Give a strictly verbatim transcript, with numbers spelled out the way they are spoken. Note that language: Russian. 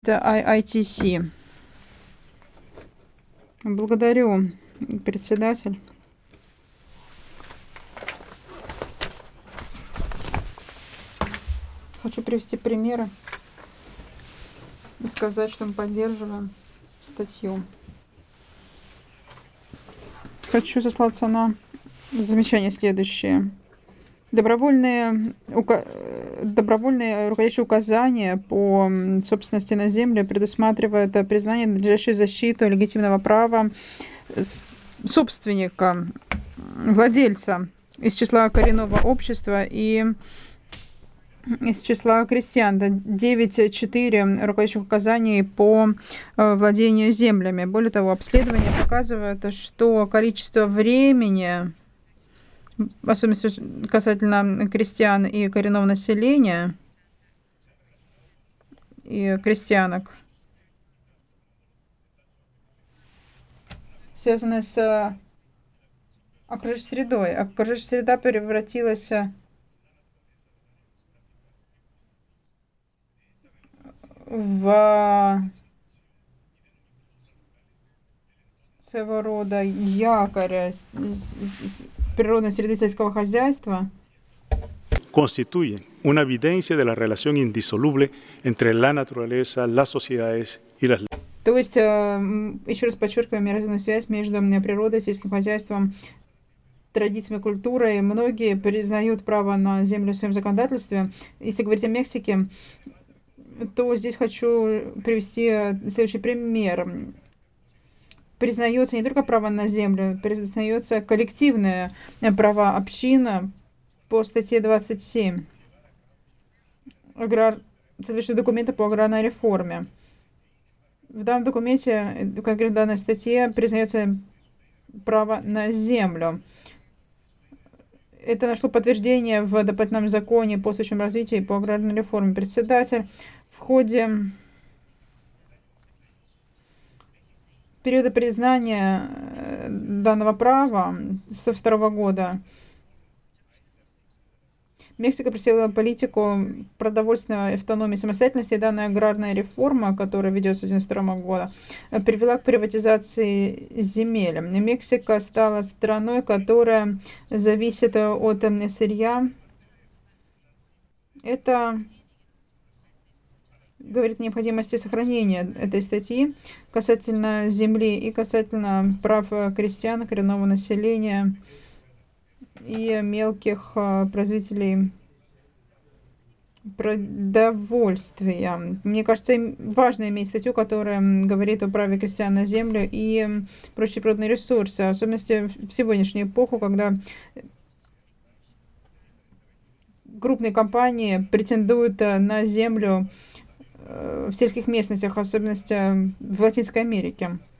Это I- ITC. Благодарю, председатель. Хочу привести примеры и сказать, что мы поддерживаем статью. Хочу сослаться на замечание следующее. Добровольные, ука... Добровольные руководящие указания по собственности на землю предусматривают признание надлежащей защиты легитимного права собственника, владельца из числа коренного общества и из числа крестьян. девять четыре руководящих указаний по владению землями. Более того, обследования показывают, что количество времени, в особенности касательно крестьян и коренного населения, и крестьянок, связанное с окружающей средой. Окружающая среда превратилась в своего рода якоря природной среды сельского хозяйства, constituyen una evidencia de la relación indisoluble entre la naturaleza, las sociedades y las... То есть, еще раз подчеркиваем неразрывную связь между природой, сельским хозяйством, традициями, культурой. Многие признают право на землю в своем законодательстве. Если говорить о Мексике, то здесь хочу привести следующий пример. Признается не только право на землю, признается коллективное право общины по статье двадцать семь аграр... соответствующие документы по аграрной реформе. В данном документе, конкретно в данной статье, признается право на землю. Это нашло подтверждение в дополнительном законе по случаям развития и по аграрной реформе. Председатель в ходе периода признания данного права со второго года Мексика пресекла политику продовольственной автономии и самостоятельности, и данная аграрная реформа, которая ведется с две тысячи девяносто второго года, привела к приватизации земель. Мексика стала страной, которая зависит от сырья. Это говорит о необходимости сохранения этой статьи касательно земли и касательно прав крестьян, коренного населения и мелких производителей продовольствия. Мне кажется, важно иметь статью, которая говорит о праве крестьян на землю и прочие природные ресурсы, в особенности в сегодняшнюю эпоху, когда крупные компании претендуют на землю в сельских местностях, в особенности в Латинской Америке.